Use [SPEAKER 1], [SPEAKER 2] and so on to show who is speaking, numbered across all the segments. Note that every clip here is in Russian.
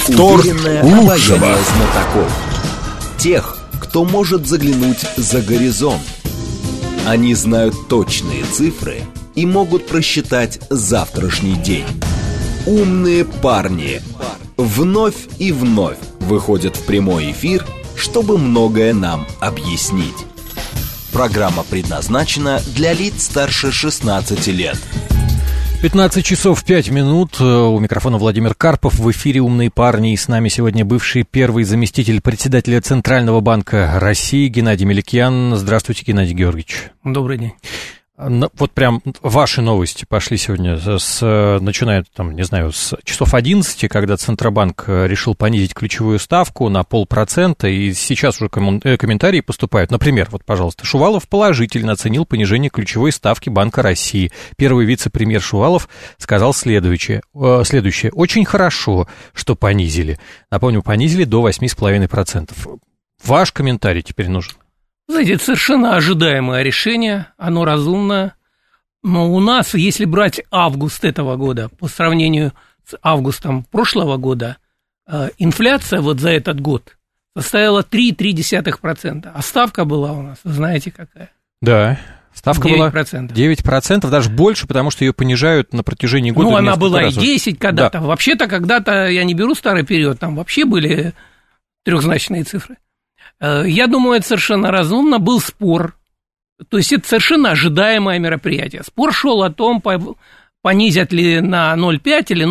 [SPEAKER 1] Повтор
[SPEAKER 2] уверенное
[SPEAKER 1] лучшего.
[SPEAKER 2] обаяние знатоков. Тех, кто может заглянуть за горизонт. Они знают точные цифры и могут просчитать завтрашний день. Умные парни вновь и вновь выходят в прямой эфир, чтобы многое нам объяснить. Программа предназначена для лиц старше 16 лет.
[SPEAKER 3] 15 часов 5 минут. У микрофона Владимир Карпов. В эфире «Умные парни». И с нами сегодня бывший первый заместитель председателя Центрального банка России Геннадий Меликьян. Здравствуйте, Геннадий Георгиевич.
[SPEAKER 4] Добрый день.
[SPEAKER 3] Вот прям ваши новости пошли сегодня, начиная, там, не знаю, с часов 11, когда Центробанк решил понизить ключевую ставку на 0,5%, и сейчас уже комментарии поступают. Например, вот, пожалуйста, Шувалов положительно оценил понижение ключевой ставки Банка России. Первый вице-премьер Шувалов сказал следующее. Очень хорошо, что понизили. Напомню, понизили до 8,5%. Ваш комментарий теперь нужен.
[SPEAKER 4] Знаете, это совершенно ожидаемое решение, оно разумное. Но у нас, если брать август этого года по сравнению с августом прошлого года, инфляция вот за этот год составила 3,3%, а ставка была у нас, вы знаете, какая?
[SPEAKER 3] Да, ставка
[SPEAKER 4] 9%.
[SPEAKER 3] была 9%, даже больше, потому что ее понижают на протяжении года.
[SPEAKER 4] Ну, она была
[SPEAKER 3] раз.
[SPEAKER 4] и 10 когда-то.
[SPEAKER 3] Да.
[SPEAKER 4] Вообще-то когда-то, я не беру старый период, там вообще были трехзначные цифры. Я думаю, это совершенно разумно. Был спор, то есть это совершенно ожидаемое мероприятие. Спор шел о том, понизят ли на 0,5 или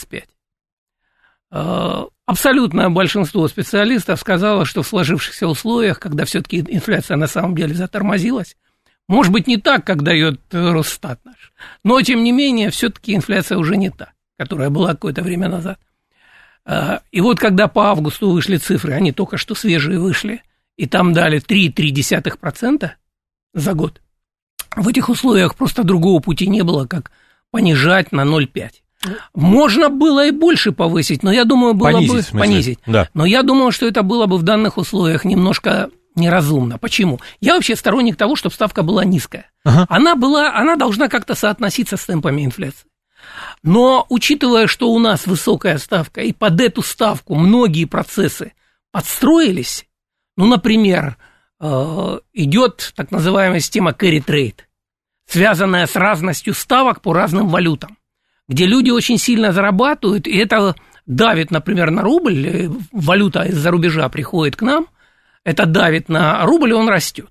[SPEAKER 4] 0,25. Абсолютное большинство специалистов сказало, что в сложившихся условиях, когда все-таки инфляция на самом деле затормозилась, может быть, не так, как дает Росстат наш, но, тем не менее, все-таки инфляция уже не та, которая была какое-то время назад. И вот когда по августу вышли цифры, они только что свежие вышли, и там дали 3,3% за год, в этих условиях просто другого пути не было, как понижать на 0,5. Можно было и больше повысить, но я думаю, было бы понизить.
[SPEAKER 3] Да.
[SPEAKER 4] Но я думаю, что это было бы в данных условиях немножко неразумно. Почему? Я вообще сторонник того, чтобы ставка была низкая. Ага. Она должна как-то соотноситься с темпами инфляции. Но, учитывая, что у нас высокая ставка, и под эту ставку многие процессы подстроились, ну, например, идет так называемая система carry trade, связанная с разностью ставок по разным валютам, где люди очень сильно зарабатывают, и это давит, например, на рубль, валюта из-за рубежа приходит к нам, это давит на рубль, и он растет.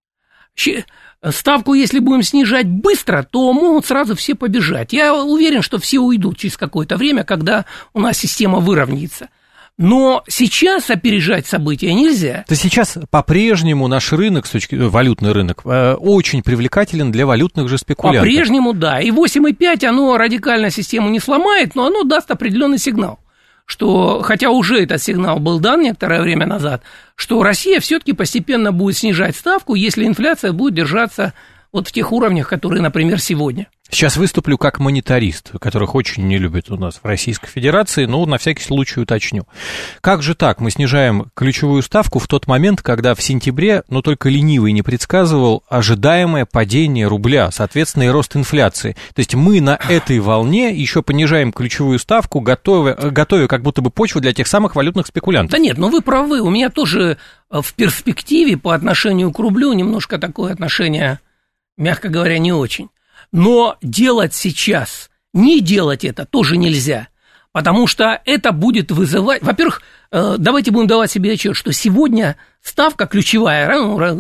[SPEAKER 4] Ставку, если будем снижать быстро, то могут сразу все побежать. Я уверен, что все уйдут через какое-то время, когда у нас система выровняется. Но сейчас опережать события нельзя.
[SPEAKER 3] То сейчас по-прежнему наш рынок, валютный рынок, очень привлекателен для валютных же спекулянтов.
[SPEAKER 4] По-прежнему, да. И 8,5 оно радикально систему не сломает, но оно даст определенный сигнал, что, хотя уже этот сигнал был дан некоторое время назад, что Россия все-таки постепенно будет снижать ставку, если инфляция будет держаться вот в тех уровнях, которые, например, сегодня.
[SPEAKER 3] Сейчас выступлю как монетарист, которых очень не любят у нас в Российской Федерации, но на всякий случай уточню. Как же так? Мы снижаем ключевую ставку в тот момент, когда в сентябре, но только ленивый не предсказывал ожидаемое падение рубля, соответственно, и рост инфляции. То есть мы на этой волне еще понижаем ключевую ставку, готовя как будто бы почву для тех самых валютных спекулянтов.
[SPEAKER 4] Да нет, ну вы правы, у меня тоже в перспективе по отношению к рублю немножко такое отношение, мягко говоря, не очень. Но делать сейчас, не делать это тоже нельзя, потому что это будет вызывать... Во-первых, давайте будем давать себе отчет, что сегодня ставка ключевая,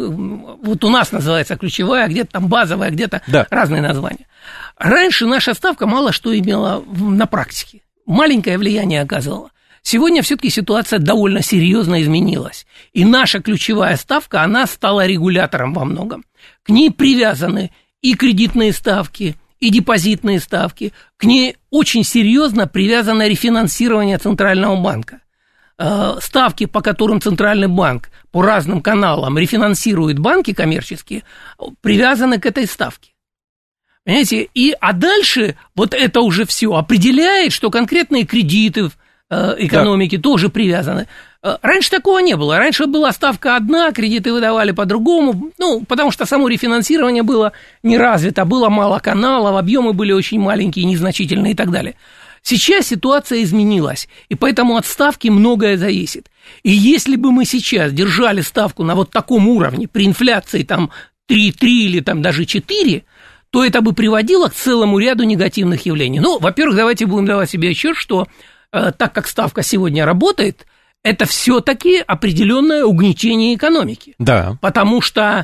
[SPEAKER 4] вот у нас называется ключевая, где-то там базовая, где-то разные названия. Раньше наша ставка мало что имела на практике, маленькое влияние оказывала. Сегодня все-таки ситуация довольно серьезно изменилась, и наша ключевая ставка, она стала регулятором во многом. К ней привязаны и кредитные ставки, и депозитные ставки. К ней очень серьезно привязано рефинансирование Центрального банка. Ставки, по которым Центральный банк по разным каналам рефинансирует банки коммерческие, привязаны к этой ставке. Понимаете? А дальше вот это уже все определяет, что конкретные кредиты экономики тоже привязаны. Раньше такого не было. Раньше была ставка одна, кредиты выдавали по-другому, ну, потому что само рефинансирование было не развито, было мало каналов, объемы были очень маленькие, незначительные и так далее. Сейчас ситуация изменилась, и поэтому от ставки многое зависит. И если бы мы сейчас держали ставку на вот таком уровне, при инфляции там 3 или там даже 4, то это бы приводило к целому ряду негативных явлений. Ну, во-первых, давайте будем давать себе отчет, что так как ставка сегодня работает, это все-таки определенное угнетение экономики.
[SPEAKER 3] Да.
[SPEAKER 4] Потому что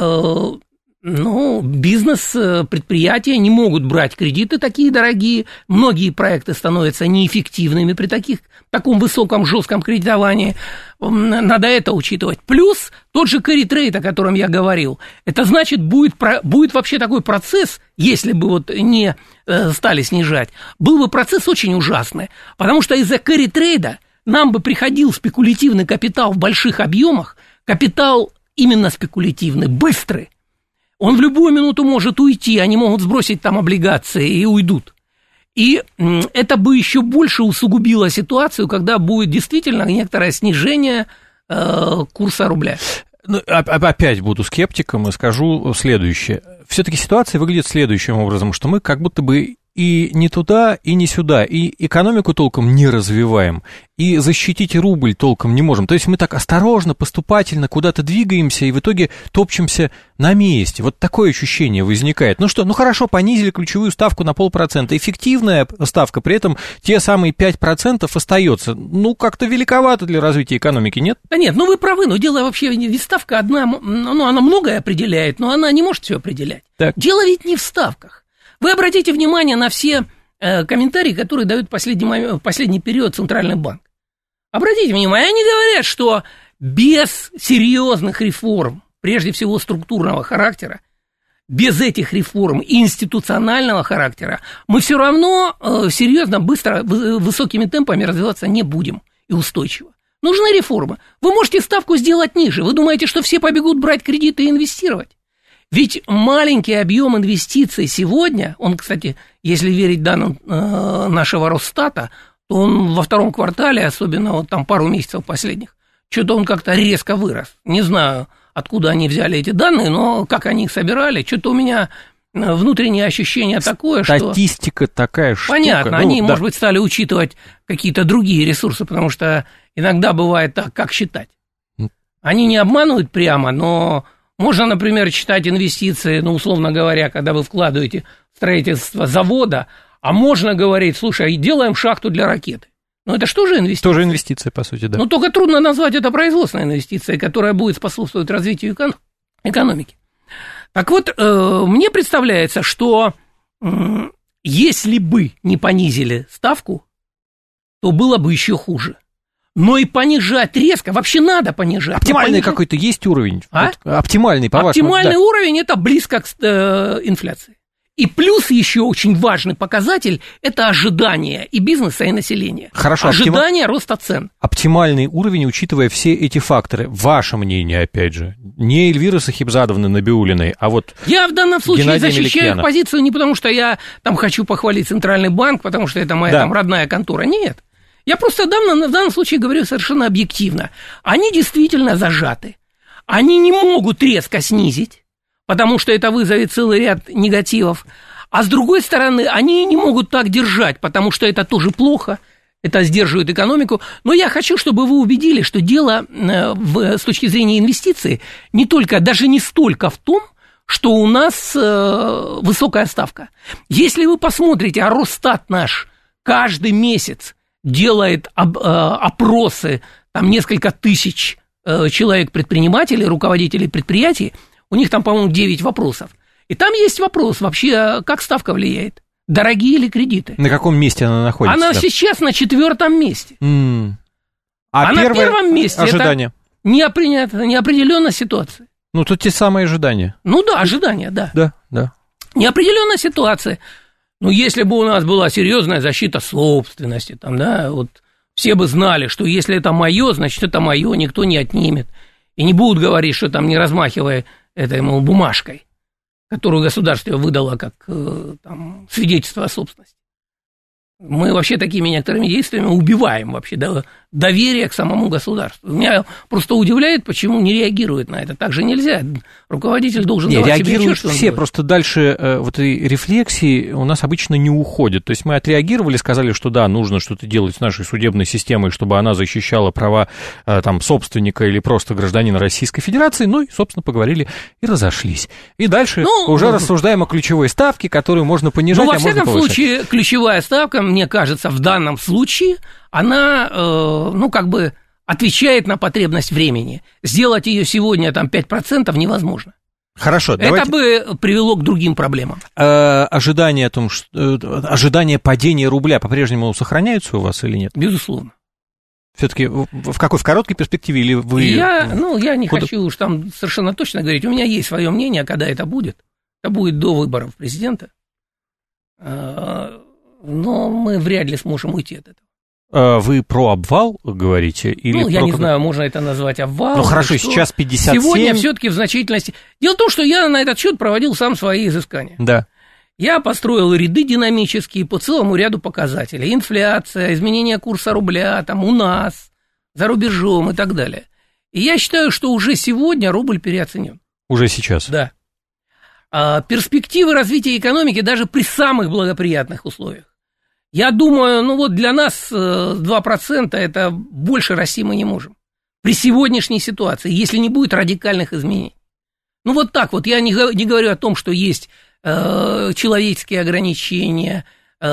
[SPEAKER 4] бизнес, предприятия не могут брать кредиты такие дорогие, многие проекты становятся неэффективными при таком высоком, жестком кредитовании, надо это учитывать. Плюс тот же carry trade, о котором я говорил, это значит, будет вообще такой процесс, если бы вот не стали снижать, был бы процесс очень ужасный, потому что из-за carry trade нам бы приходил спекулятивный капитал в больших объемах, капитал именно спекулятивный, быстрый. Он в любую минуту может уйти, они могут сбросить там облигации и уйдут. И это бы еще больше усугубило ситуацию, когда будет действительно некоторое снижение курса рубля.
[SPEAKER 3] Ну, опять буду скептиком и скажу следующее. Все-таки ситуация выглядит следующим образом, что мы как будто бы и не туда, и не сюда, и экономику толком не развиваем, и защитить рубль толком не можем. То есть мы так осторожно, поступательно куда-то двигаемся, и в итоге топчемся на месте. Вот такое ощущение возникает. Ну что, ну хорошо, понизили ключевую ставку на 0,5%. Эффективная ставка, при этом те самые 5% остается. Ну, как-то великовато для развития экономики, нет?
[SPEAKER 4] Да нет, ну вы правы, но дело вообще ведь ставка одна, ну она многое определяет, но она не может все определять. Так. Дело ведь не в ставках. Вы обратите внимание на все комментарии, которые дают в последний период Центральный банк. Обратите внимание, они говорят, что без серьезных реформ, прежде всего структурного характера, без этих реформ институционального характера, мы все равно серьезно, быстро, высокими темпами развиваться не будем и устойчиво. Нужны реформы. Вы можете ставку сделать ниже. Вы думаете, что все побегут брать кредиты и инвестировать? Ведь маленький объем инвестиций сегодня, он, кстати, если верить данным нашего Росстата, то он во втором квартале, особенно вот там пару месяцев последних, что-то он как-то резко вырос. Не знаю, откуда они взяли эти данные, но как они их собирали, что-то у меня внутреннее ощущение такое, что...
[SPEAKER 3] Статистика такая штука.
[SPEAKER 4] Понятно, они, может быть, стали учитывать какие-то другие ресурсы, потому что иногда бывает так, как считать. Они не обманывают прямо, но... Можно, например, читать инвестиции, ну, условно говоря, когда вы вкладываете в строительство завода, а можно говорить, слушай, делаем шахту для ракеты. Ну, это что же инвестиция?
[SPEAKER 3] Тоже инвестиция, по сути, да.
[SPEAKER 4] Ну, только трудно назвать это производственной инвестицией, которая будет способствовать развитию экономики. Так вот, мне представляется, что если бы не понизили ставку, то было бы еще хуже. Но и понижать резко, вообще надо понижать.
[SPEAKER 3] Оптимальный какой-то есть уровень?
[SPEAKER 4] А?
[SPEAKER 3] Вот, оптимальный, по-вашему?
[SPEAKER 4] Оптимальный уровень – это близко к инфляции. И плюс еще очень важный показатель – это ожидание и бизнеса, и населения.
[SPEAKER 3] Хорошо,
[SPEAKER 4] ожидание роста цен.
[SPEAKER 3] Оптимальный уровень, учитывая все эти факторы. Ваше мнение, опять же. Не Эльвира Сахибзадовна Набиуллиной, а вот
[SPEAKER 4] я в данном случае
[SPEAKER 3] Геннадия
[SPEAKER 4] защищаю
[SPEAKER 3] Меликьяна.
[SPEAKER 4] Их позицию не потому, что я там хочу похвалить Центральный банк, потому что это моя там родная контора. Нет. Я просто в данном случае говорю совершенно объективно. Они действительно зажаты. Они не могут резко снизить, потому что это вызовет целый ряд негативов. А с другой стороны, они не могут так держать, потому что это тоже плохо, это сдерживает экономику. Но я хочу, чтобы вы убедились, что дело с точки зрения инвестиций не только, даже не столько в том, что у нас высокая ставка. Если вы посмотрите, а Росстат наш каждый месяц делает опросы, там несколько тысяч человек-предпринимателей, руководителей предприятий, у них там, по-моему, 9 вопросов. И там есть вопрос вообще, как ставка влияет, дорогие ли кредиты.
[SPEAKER 3] На каком месте она находится?
[SPEAKER 4] Она сейчас на 4-м месте.
[SPEAKER 3] А
[SPEAKER 4] на 1-м месте
[SPEAKER 3] ожидание?
[SPEAKER 4] Это неопределенная ситуация.
[SPEAKER 3] Ну, тут те самые ожидания.
[SPEAKER 4] Ну да, ожидания, да.
[SPEAKER 3] Да.
[SPEAKER 4] Неопределенная ситуация. Ну, если бы у нас была серьезная защита собственности, там, да, вот все бы знали, что если это мое, значит, это мое, никто не отнимет. И не будут говорить, что там не размахивая этой, мол, бумажкой, которую государство выдало как там, свидетельство о собственности. Мы вообще такими некоторыми действиями убиваем вообще доверия к самому государству. Меня просто удивляет, почему не реагирует на это. Так же нельзя. Руководитель должен давать себе отчет, что он
[SPEAKER 3] все,
[SPEAKER 4] делает.
[SPEAKER 3] просто дальше вот этой рефлексии у нас обычно не уходит. То есть мы отреагировали, сказали, что да, нужно что-то делать с нашей судебной системой, чтобы она защищала права там, собственника или просто гражданина Российской Федерации, ну и, собственно, поговорили и разошлись. И дальше уже рассуждаем о ключевой ставке, которую можно понижать,
[SPEAKER 4] во
[SPEAKER 3] а можно
[SPEAKER 4] всяком
[SPEAKER 3] повышать.
[SPEAKER 4] случае, ключевая ставка, мне кажется, в данном случае, она, отвечает на потребность времени. Сделать ее сегодня там 5% невозможно.
[SPEAKER 3] Хорошо,
[SPEAKER 4] это бы привело к другим проблемам.
[SPEAKER 3] Ожидания падения рубля по-прежнему сохраняются у вас или нет?
[SPEAKER 4] Безусловно.
[SPEAKER 3] Все-таки в короткой перспективе или вы...
[SPEAKER 4] Я не хочу уж там совершенно точно говорить. У меня есть свое мнение, когда это будет. Это будет до выборов президента. Но мы вряд ли сможем уйти от этого.
[SPEAKER 3] Вы про обвал говорите? Или
[SPEAKER 4] я не знаю, можно это назвать обвалом.
[SPEAKER 3] Ну, хорошо, сейчас 57.
[SPEAKER 4] Сегодня все-таки в значительности... Дело в том, что я на этот счет проводил сам свои изыскания.
[SPEAKER 3] Да.
[SPEAKER 4] Я построил ряды динамические по целому ряду показателей. Инфляция, изменение курса рубля, там у нас, за рубежом и так далее. И я считаю, что уже сегодня рубль переоценен.
[SPEAKER 3] Уже сейчас?
[SPEAKER 4] Да. Перспективы развития экономики даже при самых благоприятных условиях. Я думаю, для нас 2% это больше расти мы не можем. При сегодняшней ситуации, если не будет радикальных изменений. Вот так вот. Я не говорю о том, что есть человеческие ограничения,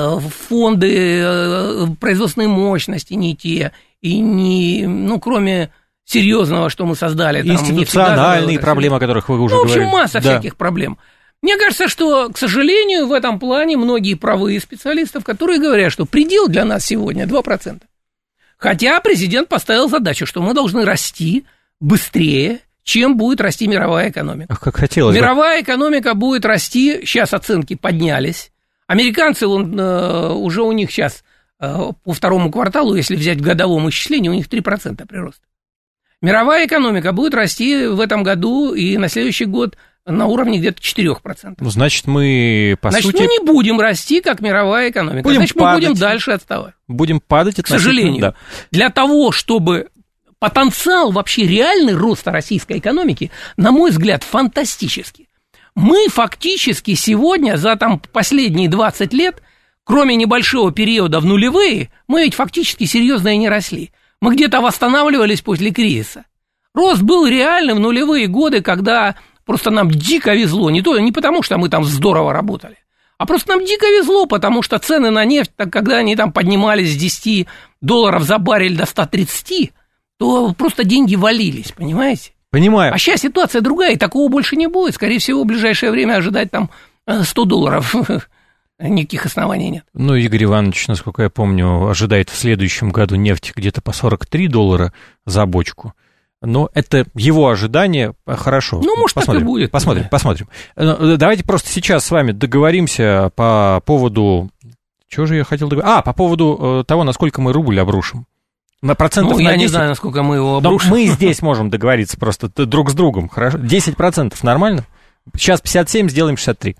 [SPEAKER 4] фонды производственной мощности не те, и не, кроме серьезного, что мы создали.
[SPEAKER 3] Институциональные проблемы, о которых вы уже говорили.
[SPEAKER 4] В общем, масса всяких проблем. Мне кажется, что, к сожалению, в этом плане многие правые специалисты, которые говорят, что предел для нас сегодня 2%. Хотя президент поставил задачу, что мы должны расти быстрее, чем будет расти мировая экономика.
[SPEAKER 3] Как хотелось бы.
[SPEAKER 4] Мировая экономика будет расти, сейчас оценки поднялись. Американцы, уже у них сейчас по второму кварталу, если взять в годовом исчислении, у них 3% прирост. Мировая экономика будет расти в этом году и на следующий год на уровне где-то 4%.
[SPEAKER 3] Значит, мы, по сути...
[SPEAKER 4] Значит, мы не будем расти, как мировая экономика. Значит, мы будем дальше отставать.
[SPEAKER 3] Будем падать.
[SPEAKER 4] К сожалению. Да. Для того, чтобы потенциал вообще реальный роста российской экономики, на мой взгляд, фантастический. Мы фактически сегодня за последние 20 лет, кроме небольшого периода в нулевые, мы ведь фактически серьезно и не росли. Мы где-то восстанавливались после кризиса. Рост был реальный в нулевые годы, когда просто нам дико везло. Не потому, что мы там здорово работали, а просто нам дико везло, потому что цены на нефть, когда они там поднимались с $10 за баррель до 130, то просто деньги валились, понимаете?
[SPEAKER 3] Понимаю.
[SPEAKER 4] А сейчас ситуация другая, и такого больше не будет. Скорее всего, в ближайшее время ожидать там $100 никаких оснований нет.
[SPEAKER 3] Игорь Иванович, насколько я помню, ожидает в следующем году нефть где-то по $43 за бочку. Но это его ожидание. Хорошо.
[SPEAKER 4] Может, посмотрим. Так и будет.
[SPEAKER 3] Посмотрим. Давайте просто сейчас с вами договоримся по поводу... Чего же я хотел договориться? По поводу того, насколько мы рубль обрушим. На процентов на 10.
[SPEAKER 4] Я не знаю, насколько мы его обрушим.
[SPEAKER 3] Мы здесь можем договориться просто друг с другом. Хорошо? 10% нормально? Сейчас 57, сделаем 63.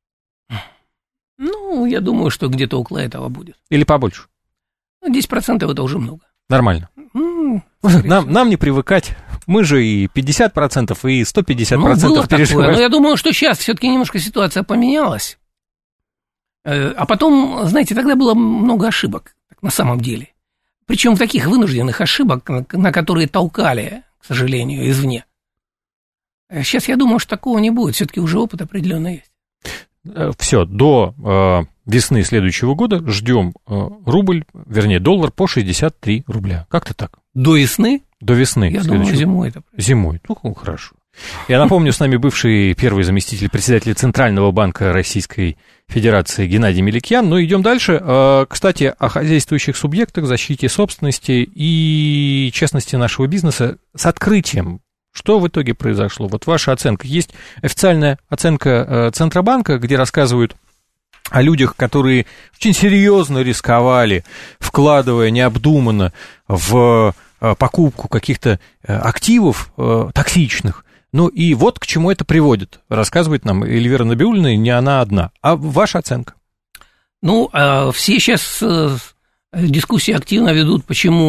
[SPEAKER 4] Я думаю, что где-то около этого будет.
[SPEAKER 3] Или побольше?
[SPEAKER 4] 10% это уже много.
[SPEAKER 3] Нормально. Нам не привыкать. Мы же и 50%, и 150% переживаем.
[SPEAKER 4] Но я думаю, что сейчас все-таки немножко ситуация поменялась. А потом, знаете, тогда было много ошибок, на самом деле. Причем таких вынужденных ошибок, на которые толкали, к сожалению, извне. Сейчас я думаю, что такого не будет. Все-таки уже опыт определенно есть.
[SPEAKER 3] Все, до весны следующего года ждем рубль, вернее, доллар по 63 рубля. Как-то так.
[SPEAKER 4] До весны?
[SPEAKER 3] До весны.
[SPEAKER 4] Я думаю, зимой это произойдет.
[SPEAKER 3] Зимой. Хорошо. Я напомню, с нами бывший первый заместитель председателя Центрального банка Российской Федерации Геннадий Меликьян. Идем дальше. Кстати, о хозяйствующих субъектах, защите собственности и честности нашего бизнеса с открытием. Что в итоге произошло? Ваша оценка. Есть официальная оценка Центробанка, где рассказывают о людях, которые очень серьезно рисковали, вкладывая необдуманно в покупку каких-то активов токсичных. И вот к чему это приводит, рассказывает нам Эльвира Набиуллина, и не она одна. А ваша оценка? Все
[SPEAKER 4] сейчас дискуссии активно ведут, почему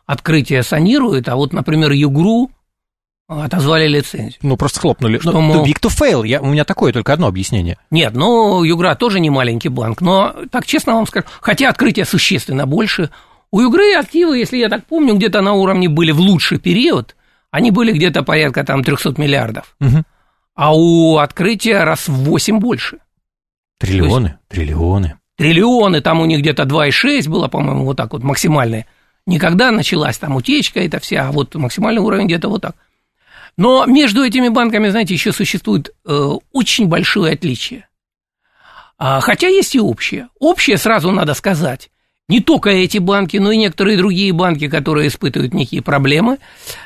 [SPEAKER 4] Открытие санирует, а вот, например, Югру отозвали лицензию.
[SPEAKER 3] Ну, просто хлопнули.
[SPEAKER 4] Что,
[SPEAKER 3] Too big to fail. У меня такое только одно объяснение.
[SPEAKER 4] Нет, Югра тоже не маленький банк, но, так честно вам скажу, хотя открытие существенно больше, у Югры активы, если я так помню, где-то на уровне были в лучший период, они были где-то порядка там 300 миллиардов, а у открытия раз в 8 больше.
[SPEAKER 3] Триллионы.
[SPEAKER 4] Триллионы, там у них где-то 2,6 было, по-моему, вот так вот максимальное. Никогда началась там утечка это вся, а вот максимальный уровень где-то вот так. Но между этими банками, знаете, еще существует очень большое отличие. Хотя есть и общее. Общее, сразу надо сказать, не только эти банки, но и некоторые другие банки, которые испытывают некие проблемы,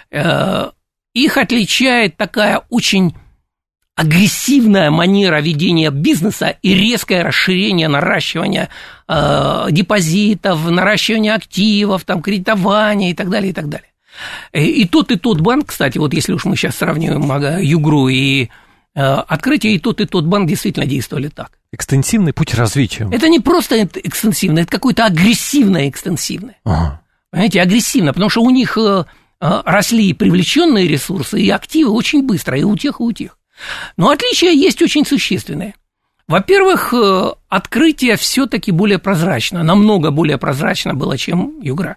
[SPEAKER 4] их отличает такая очень агрессивная манера ведения бизнеса и резкое расширение, наращивание депозитов, наращивание активов, там, кредитования и так далее, и так далее. И тот банк, кстати, вот если уж мы сейчас сравниваем Югру и открытие, и тот банк действительно действовали так.
[SPEAKER 3] Экстенсивный путь развития.
[SPEAKER 4] Это не просто экстенсивное, это какое-то агрессивное экстенсивное. Ага. Понимаете, агрессивно, потому что у них росли привлеченные ресурсы и активы очень быстро, и у тех, и у тех. Но отличия есть очень существенные. Во-первых, открытие все-таки более прозрачно, намного более прозрачно было, чем Югра.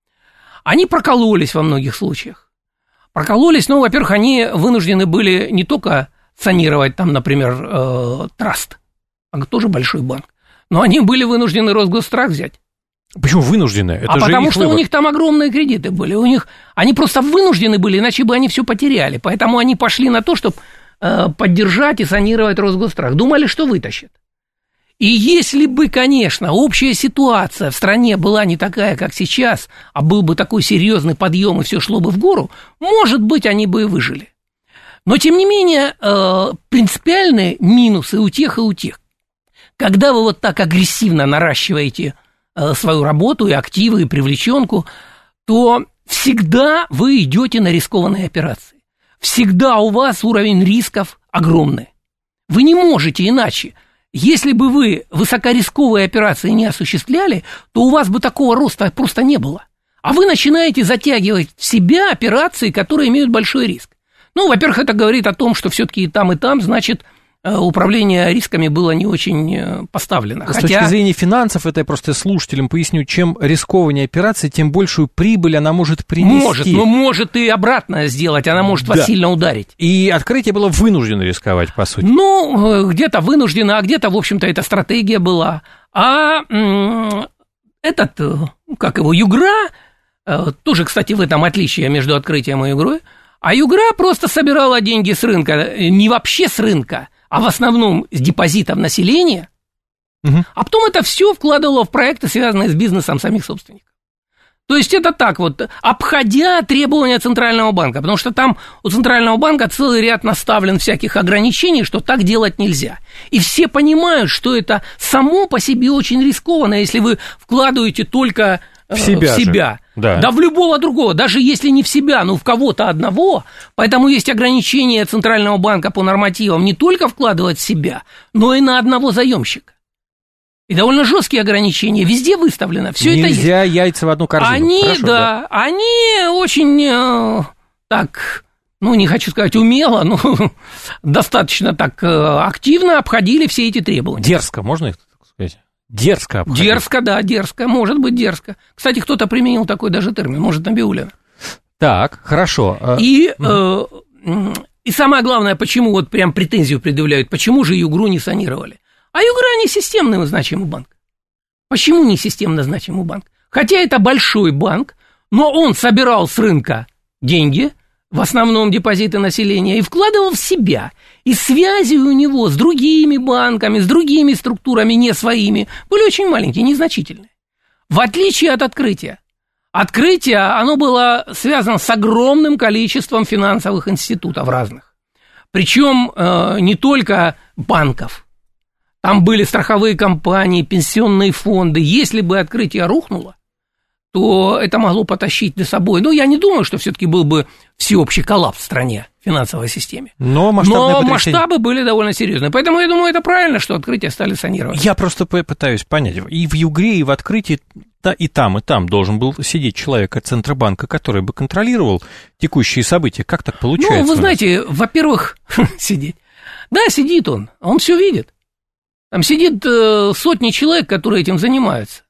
[SPEAKER 4] Они прокололись во многих случаях. Прокололись, во-первых, они вынуждены были не только санировать там, например, Траст, тоже большой банк, но они были вынуждены Росгосстрах взять.
[SPEAKER 3] Почему вынуждены? Это же
[SPEAKER 4] потому
[SPEAKER 3] их
[SPEAKER 4] что
[SPEAKER 3] выбор.
[SPEAKER 4] У них там огромные кредиты были. Они просто вынуждены были, иначе бы они все потеряли. Поэтому они пошли на то, чтобы поддержать и санировать Росгосстрах. Думали, что вытащат. И если бы, конечно, общая ситуация в стране была не такая, как сейчас, а был бы такой серьезный подъем и все шло бы в гору, может быть, они бы и выжили. Но, тем не менее, принципиальные минусы у тех и у тех. Когда вы вот так агрессивно наращиваете свою работу и активы, и привлеченку, то всегда вы идете на рискованные операции. Всегда у вас уровень рисков огромный. Вы не можете иначе. Если бы вы высокорисковые операции не осуществляли, то у вас бы такого роста просто не было. А вы начинаете затягивать в себя операции, которые имеют большой риск. Во-первых, это говорит о том, что все-таки и там, значит, управление рисками было не очень поставлено.
[SPEAKER 3] С точки зрения финансов, это я просто слушателям поясню, чем рискованнее операция, тем большую прибыль она может принести.
[SPEAKER 4] Может и обратно сделать, она может вас сильно ударить.
[SPEAKER 3] И открытие было вынуждено рисковать, по сути.
[SPEAKER 4] Где-то вынуждено, а где-то, в общем-то, эта стратегия была. А Югра, тоже, кстати, в этом отличие между открытием и Югрой, а Югра просто собирала деньги с рынка, не вообще с рынка, а в основном с депозитов населения, а потом это все вкладывало в проекты, связанные с бизнесом самих собственников. То есть это так вот, обходя требования Центрального банка, потому что там у Центрального банка целый ряд наставлен всяких ограничений, что так делать нельзя. И все понимают, что это само по себе очень рискованно, если вы вкладываете только в себя. Да, в любого другого, даже если не в себя, но в кого-то одного. Поэтому есть ограничения Центрального банка по нормативам не только вкладывать в себя, но и на одного заемщика. И довольно жесткие ограничения везде выставлено. Все это есть. Нельзя
[SPEAKER 3] яйца в одну корзину.
[SPEAKER 4] Они очень так, не хочу сказать умело, но достаточно так активно обходили все эти требования.
[SPEAKER 3] Дерзко, можно их сказать? Дерзко обходить.
[SPEAKER 4] Дерзко, может быть, дерзко. Кстати, кто-то применил такой даже термин, может, Набиуллина.
[SPEAKER 3] Так, хорошо.
[SPEAKER 4] И самое главное, почему вот прям претензию предъявляют, почему же Югру не санировали? А Югра не системный значимый банк. Почему не системно значимый банк? Хотя это большой банк, но он собирал с рынка деньги, в основном депозиты населения, и вкладывал в себя. И связи у него с другими банками, с другими структурами, не своими, были очень маленькие, незначительные. В отличие от открытия. Открытие, оно было связано с огромным количеством финансовых институтов разных. Причем не только банков. Там были страховые компании, пенсионные фонды. Если бы открытие рухнуло, то это могло потащить за собой. Я не думаю, что все-таки был бы всеобщий коллапс в стране, в финансовой системе.
[SPEAKER 3] Но
[SPEAKER 4] масштабы были довольно серьезные. Поэтому я думаю, это правильно, что открытия стали санировать.
[SPEAKER 3] Я просто пытаюсь понять. И в Югре, и в открытии и там должен был сидеть человек от Центробанка, который бы контролировал текущие события. Как так получается?
[SPEAKER 4] Вы знаете, во-первых, сидеть. Да, сидит он все видит. Там сидит сотни человек, которые этим занимаются.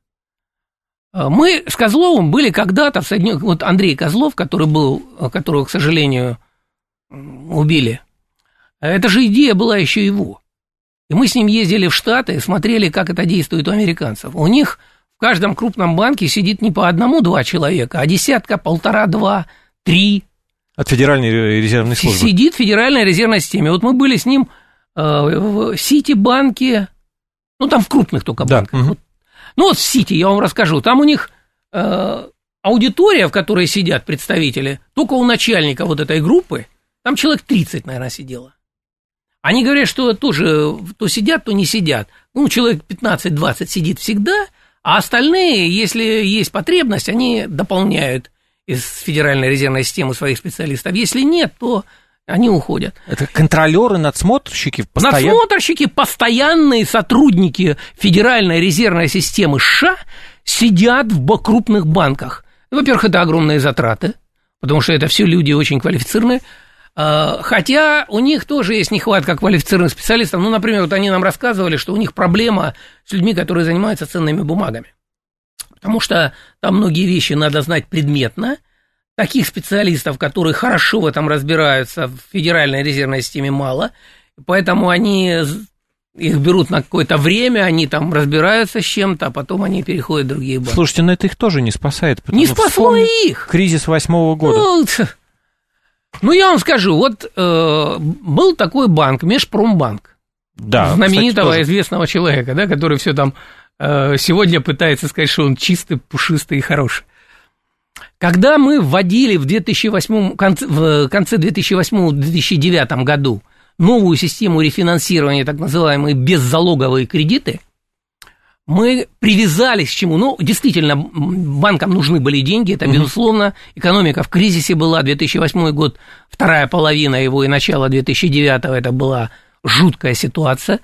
[SPEAKER 4] Мы с Козловым были когда-то в Соединенных... Вот Андрей Козлов, которого, к сожалению, убили, это же идея была еще его. И мы с ним ездили в Штаты и смотрели, как это действует у американцев. У них в каждом крупном банке сидит не по 1-2 человека, а десятка, 1,5, 2, 3.
[SPEAKER 3] От Федеральной резервной службы.
[SPEAKER 4] Сидит в Федеральной резервной системе. Вот мы были с ним в Ситибанке, там в крупных только банках.
[SPEAKER 3] Да.
[SPEAKER 4] Вот в Сити, я вам расскажу, там у них аудитория, в которой сидят представители, только у начальника вот этой группы, там человек 30, наверное, сидело. Они говорят, что тоже то сидят, то не сидят. Человек 15-20 сидит всегда, а остальные, если есть потребность, они дополняют из Федеральной резервной системы своих специалистов. Если нет, то они уходят.
[SPEAKER 3] Это контролеры, надсмотрщики?
[SPEAKER 4] Надсмотрщики, постоянные сотрудники Федеральной резервной системы США сидят в крупных банках. Во-первых, это огромные затраты, потому что это все люди очень квалифицированные. Хотя у них тоже есть нехватка квалифицированных специалистов. Например, вот они нам рассказывали, что у них проблема с людьми, которые занимаются ценными бумагами. Потому что там многие вещи надо знать предметно. Таких специалистов, которые хорошо в этом разбираются, в Федеральной резервной системе мало, поэтому они их берут на какое-то время, они там разбираются с чем-то, а потом они переходят в другие банки.
[SPEAKER 3] Слушайте, но это их тоже не спасает.
[SPEAKER 4] Не спасло их!
[SPEAKER 3] Кризис 2008 года.
[SPEAKER 4] Я вам скажу, был такой банк, Межпромбанк, знаменитого, кстати, известного человека, который все там сегодня пытается сказать, что он чистый, пушистый и хороший. Когда мы вводили в конце 2008-2009 году новую систему рефинансирования, так называемые беззалоговые кредиты, мы привязались к чему? Действительно, банкам нужны были деньги, это безусловно. Экономика в кризисе была, 2008 год, вторая половина его и начало 2009 это была жуткая ситуация.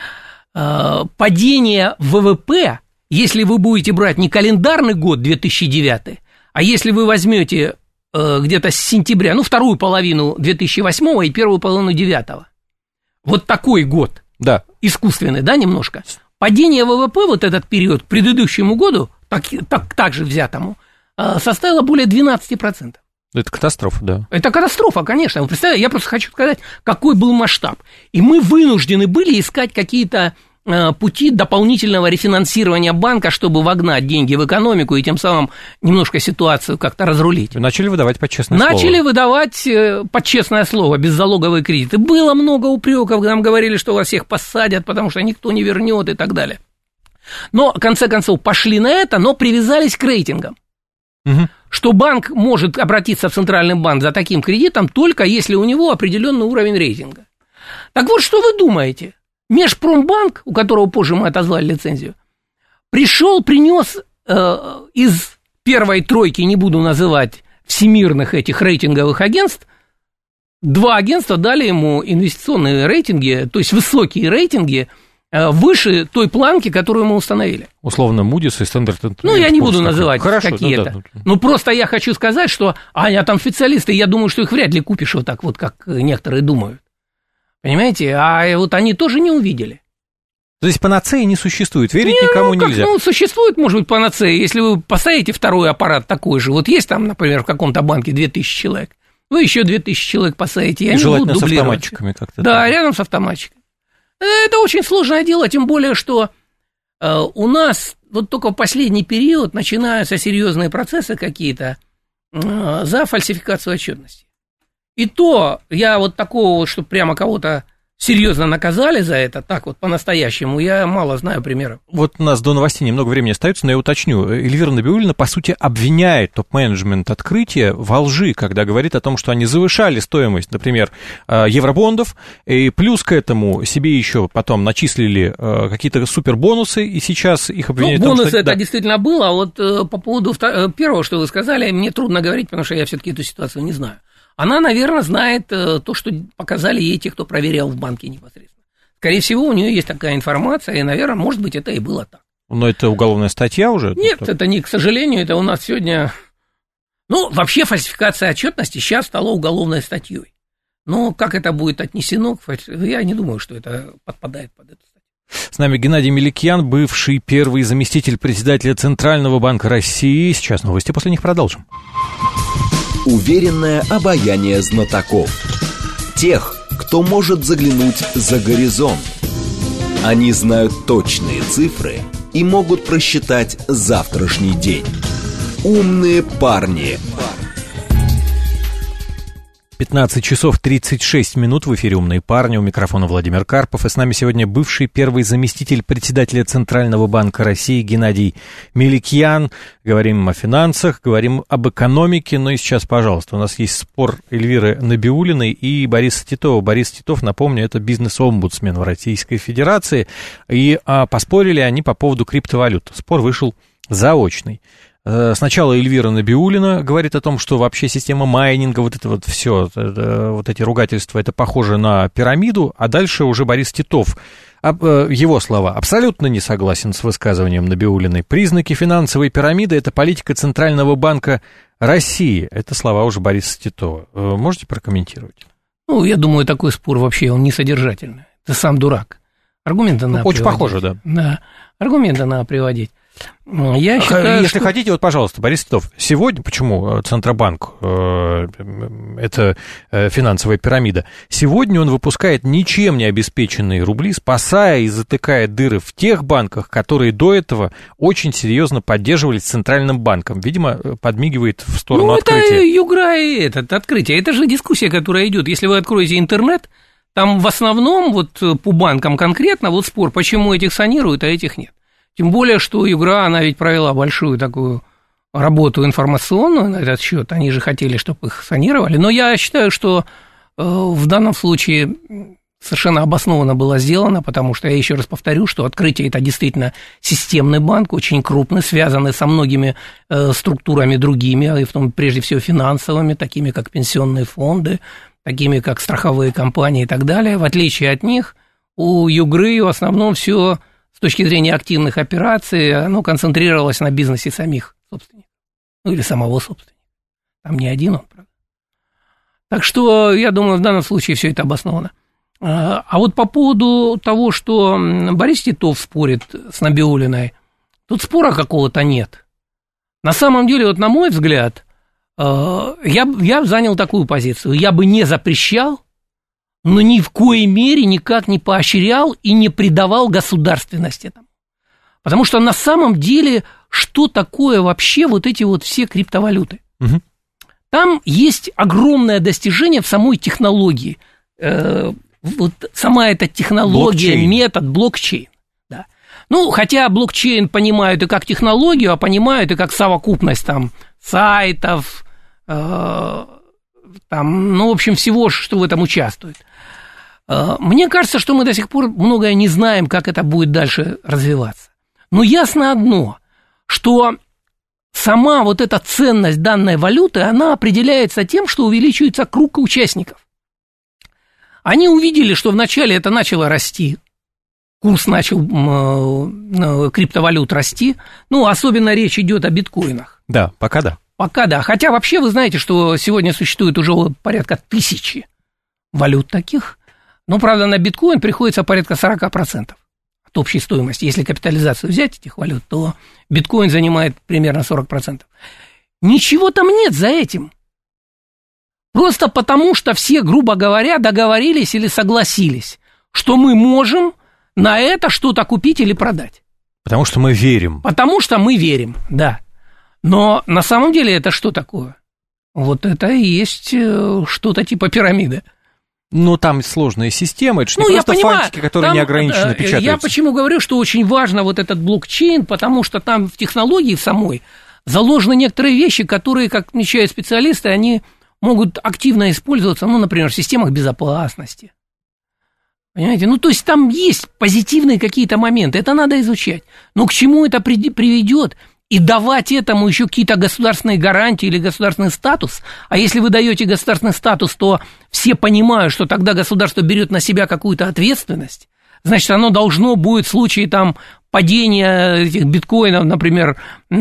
[SPEAKER 4] Падение ВВП, если вы будете брать не календарный год 2009, а если вы возьмете где-то с сентября, вторую половину 2008 и первую половину 2009, вот такой год, искусственный, немножко, падение ВВП вот этот период к предыдущему году, также взятому, составило более 12%.
[SPEAKER 3] Это катастрофа, да.
[SPEAKER 4] Это катастрофа, конечно. Вы представляете, я просто хочу сказать, какой был масштаб. И мы вынуждены были искать какие-то пути дополнительного рефинансирования банка, чтобы вогнать деньги в экономику и тем самым немножко ситуацию как-то разрулить.
[SPEAKER 3] Вы начали выдавать под честное слово.
[SPEAKER 4] Начали выдавать под честное слово, беззалоговые кредиты. Было много упреков, нам говорили, что вас всех посадят, потому что никто не вернет и так далее. Но, в конце концов, пошли на это, но привязались к рейтингам. Что банк может обратиться в Центральный банк за таким кредитом, только если у него определенный уровень рейтинга. Так вот, что вы думаете? Межпромбанк, у которого позже мы отозвали лицензию, принес из первой тройки, не буду называть, всемирных этих рейтинговых агентств, 2 агентства дали ему инвестиционные рейтинги, то есть высокие рейтинги, выше той планки, которую мы установили.
[SPEAKER 3] Условно, Moody's и Standard & Poor's.
[SPEAKER 4] Я не буду называть какие-то. Просто я хочу сказать, что там специалисты, я думаю, что их вряд ли купишь вот так вот, как некоторые думают. Понимаете? А вот они тоже не увидели.
[SPEAKER 3] То есть панацеи не существует, верить никому нельзя.
[SPEAKER 4] Существует, может быть, панацея, если вы поставите второй аппарат такой же. Вот есть там, например, в каком-то банке 2000 человек, вы еще 2000 человек поставите, и они
[SPEAKER 3] желательно
[SPEAKER 4] будут дублировать.
[SPEAKER 3] С автоматчиками как-то.
[SPEAKER 4] Да, рядом с автоматчиками. Это очень сложное дело, тем более, что у нас вот только в последний период начинаются серьезные процессы какие-то за фальсификацию отчетности. И то я вот такого, что прямо кого-то серьезно наказали за это, так вот по-настоящему, я мало знаю примеров.
[SPEAKER 3] Вот у нас до новостей немного времени остается, но я уточню. Эльвира Набиуллина, по сути, обвиняет топ-менеджмент Открытия во лжи, когда говорит о том, что они завышали стоимость, например, евробондов, и плюс к этому себе еще потом начислили какие-то супербонусы, и сейчас их обвиняют в том,
[SPEAKER 4] бонусы
[SPEAKER 3] что...
[SPEAKER 4] это действительно было, а вот по поводу первого, что вы сказали, мне трудно говорить, потому что я все-таки эту ситуацию не знаю. Она, наверное, знает то, что показали ей те, кто проверял в банке непосредственно. Скорее всего, у нее есть такая информация, и, наверное, может быть, это и было так.
[SPEAKER 3] Но это уголовная статья уже?
[SPEAKER 4] Нет, это не, к сожалению, это у нас сегодня... Ну, вообще фальсификация отчетности сейчас стала уголовной статьей. Но как это будет отнесено, я не думаю, что это подпадает под эту статью.
[SPEAKER 3] С нами Геннадий Меликьян, бывший первый заместитель председателя Центрального банка России. Сейчас новости, после них продолжим.
[SPEAKER 2] Уверенное обаяние знатоков. Тех, кто может заглянуть за горизонт. Они знают точные цифры и могут просчитать завтрашний день. Умные парни.
[SPEAKER 3] 15 часов 36 минут, в эфире «Умные парни», у микрофона Владимир Карпов, и с нами сегодня бывший первый заместитель председателя Центрального банка России Геннадий Меликьян. Говорим о финансах, говорим об экономике, но и сейчас, пожалуйста, у нас есть спор Эльвиры Набиуллиной и Бориса Титова. Борис Титов, напомню, это бизнес-омбудсмен в Российской Федерации, и поспорили они по поводу криптовалют. Спор вышел заочный. Сначала Эльвира Набиуллина говорит о том, что вообще система майнинга, вот это вот все, вот эти ругательства, это похоже на пирамиду, а дальше уже Борис Титов, его слова, абсолютно не согласен с высказыванием Набиуллиной. Признаки финансовой пирамиды – это политика Центрального банка России. Это слова уже Бориса Титова. Можете прокомментировать?
[SPEAKER 4] Ну, я думаю, такой спор вообще, он несодержательный. Ты сам дурак. Аргументы надо
[SPEAKER 3] очень
[SPEAKER 4] приводить.
[SPEAKER 3] Похоже, да.
[SPEAKER 4] Да, аргументы надо приводить. Я считаю,
[SPEAKER 3] если хотите, вот, пожалуйста, Борис Титов, сегодня, почему Центробанк, это финансовая пирамида, сегодня он выпускает ничем не обеспеченные рубли, спасая и затыкая дыры в тех банках, которые до этого очень серьезно поддерживались Центральным банком. Видимо, подмигивает в сторону Открытия.
[SPEAKER 4] Ну, это югра и Открытие. Это же дискуссия, которая идет. Если вы откроете интернет, там в основном, вот по банкам конкретно, вот спор, почему этих санируют, а этих нет. Тем более, что Югра, она ведь провела большую такую работу информационную на этот счет. Они же хотели, чтобы их санировали. Но я считаю, что в данном случае совершенно обоснованно было сделано, потому что, я еще раз повторю, что Открытие – это действительно системный банк, очень крупный, связанный со многими структурами другими, и в том, прежде всего, финансовыми, такими как пенсионные фонды, такими как страховые компании и так далее. В отличие от них, у Югры в основном все с точки зрения активных операций, оно концентрировалось на бизнесе самих собственников. Ну, или самого собственника. Там не один он, правда. Так что, я думаю, в данном случае все это обосновано. А вот по поводу того, что Борис Титов спорит с Набиуллиной, тут спора какого-то нет. На самом деле, вот на мой взгляд, я занял такую позицию. Я бы не запрещал, но ни в коей мере никак не поощрял и не придавал государственности там. Потому что на самом деле, что такое вообще вот эти вот все криптовалюты? Угу. Там есть огромное достижение в самой технологии. Вот сама эта технология, блокчейн. Метод блокчейн. Да. Ну, хотя блокчейн понимают и как технологию, а понимают и как совокупность там сайтов, там, ну, в общем, всего, что в этом участвует. Мне кажется, что мы до сих пор многое не знаем, как это будет дальше развиваться. Но ясно одно, что сама вот эта ценность данной валюты, она определяется тем, что увеличивается круг участников. Они увидели, что вначале это начало расти, курс начал криптовалют расти, ну, особенно речь идет о биткоинах.
[SPEAKER 3] Да, пока да.
[SPEAKER 4] Пока да. Хотя вообще вы знаете, что сегодня существует уже порядка 1000 валют таких. Но, правда, на биткоин приходится порядка 40% от общей стоимости. Если капитализацию взять этих валют, то биткоин занимает примерно 40%. Ничего там нет за этим. Просто потому, что все, грубо говоря, договорились или согласились, что мы можем на это что-то купить или продать.
[SPEAKER 3] Потому что мы верим.
[SPEAKER 4] Потому что мы верим, да. Но на самом деле это что такое? Вот это и есть что-то типа пирамиды.
[SPEAKER 3] Ну, там сложная система, это же не просто фантики, которые
[SPEAKER 4] там,
[SPEAKER 3] неограниченно печатаются.
[SPEAKER 4] Я почему говорю, что очень важно вот этот блокчейн, потому что там в технологии самой заложены некоторые вещи, которые, как отмечают специалисты, они могут активно использоваться, ну, например, в системах безопасности. Понимаете? Ну, то есть там есть позитивные какие-то моменты, это надо изучать. Но к чему это приведет? И давать этому еще какие-то государственные гарантии или государственный статус. А если вы даете государственный статус, то все понимают, что тогда государство берет на себя какую-то ответственность. Значит, оно должно будет в случае там падения этих биткоинов, например,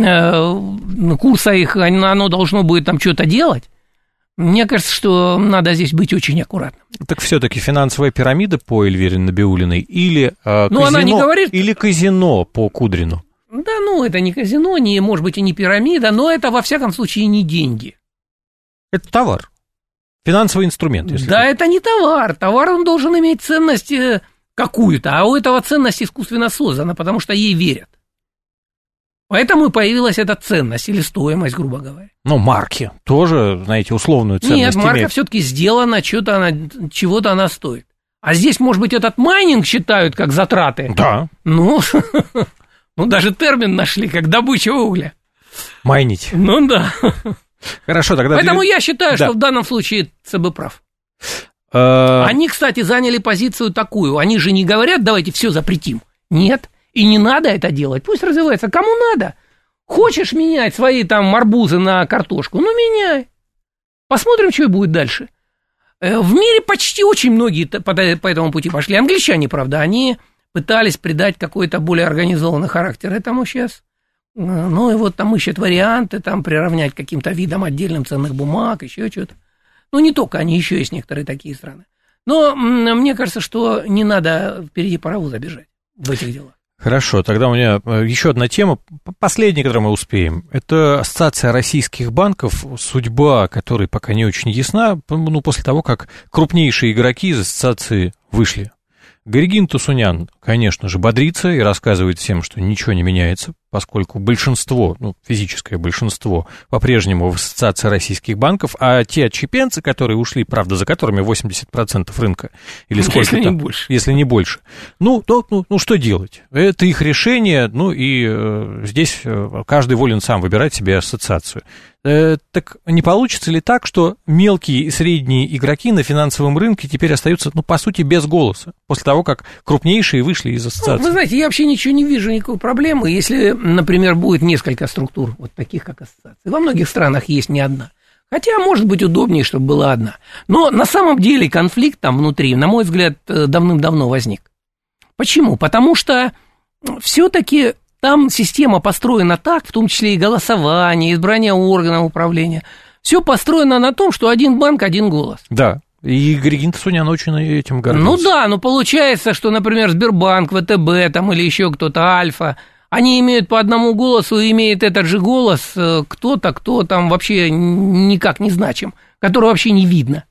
[SPEAKER 4] курса их, оно должно будет там что-то делать. Мне кажется, что надо здесь быть очень аккуратным.
[SPEAKER 3] Так все-таки финансовая пирамида по Эльвире Набиуллиной или казино,
[SPEAKER 4] она не говорит...
[SPEAKER 3] или казино по Кудрину?
[SPEAKER 4] Да, ну, это не казино, не, может быть, и не пирамида, но это, во всяком случае, не деньги.
[SPEAKER 3] Это товар. Финансовый инструмент, если
[SPEAKER 4] да, это не товар. Товар, он должен иметь ценность какую-то, а у этого ценность искусственно создана, потому что ей верят. Поэтому и появилась эта ценность или стоимость, грубо говоря.
[SPEAKER 3] Ну, марки тоже, знаете, условную ценность.
[SPEAKER 4] Нет, марка все-таки сделана, чего-то она стоит. А здесь, может быть, этот майнинг считают как затраты.
[SPEAKER 3] Да.
[SPEAKER 4] Ну, даже термин нашли, как добыча угля.
[SPEAKER 3] Майнить.
[SPEAKER 4] Ну, да.
[SPEAKER 3] Хорошо, тогда...
[SPEAKER 4] Поэтому я считаю, что в данном случае ЦБ прав. Они, кстати, заняли позицию такую. Они же не говорят, давайте все запретим. Нет, и не надо это делать. Пусть развивается. Кому надо? Хочешь менять свои там арбузы на картошку? Ну, меняй. Посмотрим, что будет дальше. В мире почти очень многие по этому пути пошли. Англичане, правда, они... пытались придать какой-то более организованный характер этому сейчас. Ну, и вот там ищут варианты, там приравнять к каким-то видам отдельным ценных бумаг, еще что-то. Ну, не только они, еще есть некоторые такие страны. Но мне кажется, что не надо впереди паровоза бежать в этих делах.
[SPEAKER 3] Хорошо, тогда у меня еще одна тема, последняя, которую мы успеем. Это ассоциация российских банков, судьба которой пока не очень ясна, ну, после того, как крупнейшие игроки из ассоциации вышли. Гайргин Тусунян, конечно же, бодрится и рассказывает всем, что ничего не меняется, поскольку большинство, ну, физическое большинство, по-прежнему в ассоциации российских банков, а те отщепенцы, которые ушли, правда, за которыми 80% рынка, или сколько там, если не больше, ну, что делать? Это их решение, ну, и здесь каждый волен сам выбирать себе ассоциацию. Так не получится ли так, что мелкие и средние игроки на финансовом рынке теперь остаются, ну, по сути, без голоса, после того, как крупнейшие вышли из ассоциации?
[SPEAKER 4] Ну, вы знаете, я вообще ничего не вижу, никакой проблемы, если, например, будет несколько структур, вот таких, как ассоциации. Во многих странах есть не одна. Хотя, может быть, удобнее, чтобы была одна. Но на самом деле конфликт там внутри, на мой взгляд, давным-давно возник. Почему? Потому что все-таки... Там система построена так, в том числе и голосование, избрание органов управления. Все построено на том, что один банк, один голос.
[SPEAKER 3] Да, и Гайргин Тусунян очень этим гордится.
[SPEAKER 4] Ну да, но получается, что, например, Сбербанк, ВТБ там, или еще кто-то, Альфа, они имеют по одному голосу, и имеет этот же голос кто-то, кто там вообще никак не значим, которого вообще не видно.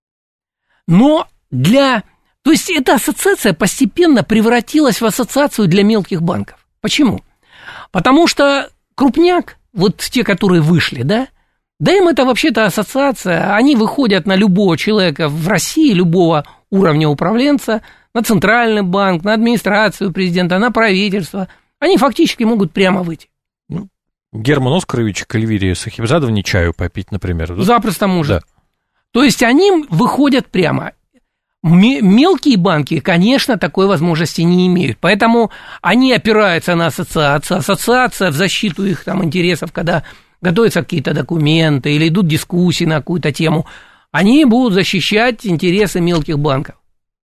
[SPEAKER 4] Но То есть эта ассоциация постепенно превратилась в ассоциацию для мелких банков. Почему? Потому что крупняк, вот те, которые вышли, да им это вообще-то ассоциация, они выходят на любого человека в России, любого уровня управленца, на центральный банк, на администрацию президента, на правительство. Они фактически могут прямо выйти.
[SPEAKER 3] Герман Оскарович к Эльвире Сахибзадовне чаю попить, например. Да?
[SPEAKER 4] Запросто может. Да. То есть они выходят прямо. Мелкие банки, конечно, такой возможности не имеют, поэтому они опираются на ассоциацию. Ассоциация в защиту их там интересов, когда готовятся какие-то документы или идут дискуссии на какую-то тему, они будут защищать интересы мелких банков.